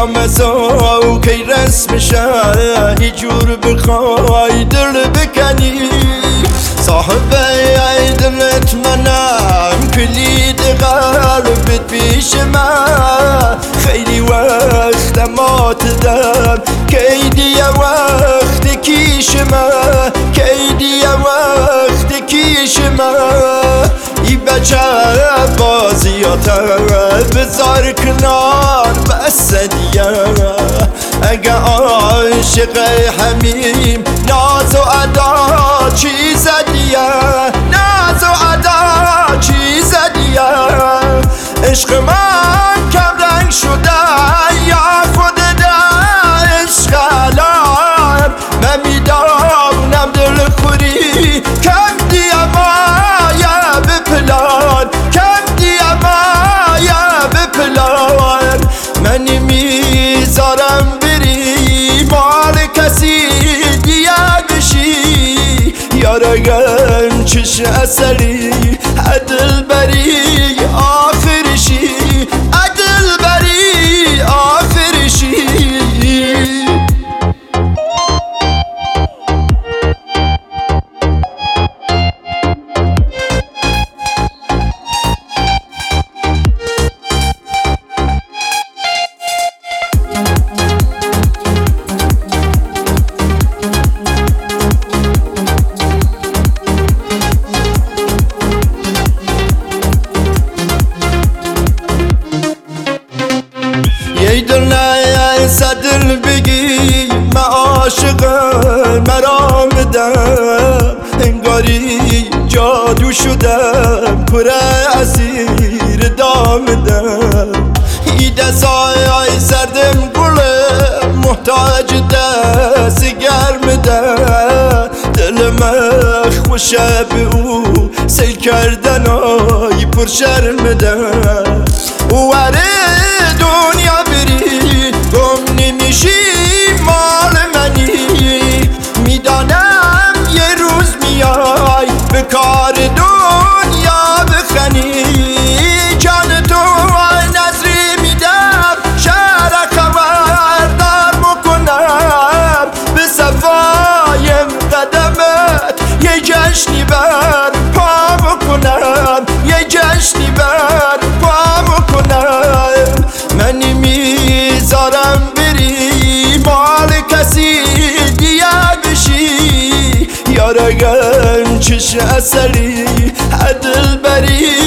یا مسا کی رسم شه ای جور بخوای دل بکنی صاحب ای دلت منم کلید قلبت پیش من خیلی وقت ما تدم کیدی وقت کیش من کیدی وقت کیش من ای بچه بازیاتر بذار کنار بس دیگه اگه عاشق همیم ناز و ادا چیز دیگه ناز و ادا چیز دیگه عشق من کم رنگ شده یا خود ده عشق الان من میدانم دل خوری کم دیم یا به پلان کم دیم یا به پلان منی میذارم بری مال کسی دیگه بشی یارگم چش اثری عدل بری آخرشی عدل بری آخرشی ای دل نه صدل بگی من عاشقم مرا بدم انگاری جادو شدم کره اسیر دامدم ای دستای سردم گله محتاج دست گرم ده دل من خوشه به او سیل کردن های پر شرم ده واره دنیا بری گم نمیشی مال منی میدانم یه روز میای به کار دنیا بخنی جان تو نظری میدم شهر خبردار بکنم به صفایم قدمت یه جشنی بر پا بکنم یه جشنی بر پا بکنم منی میذارم بری مال کسی دیگه بشی یارگم چش اثری عدل بری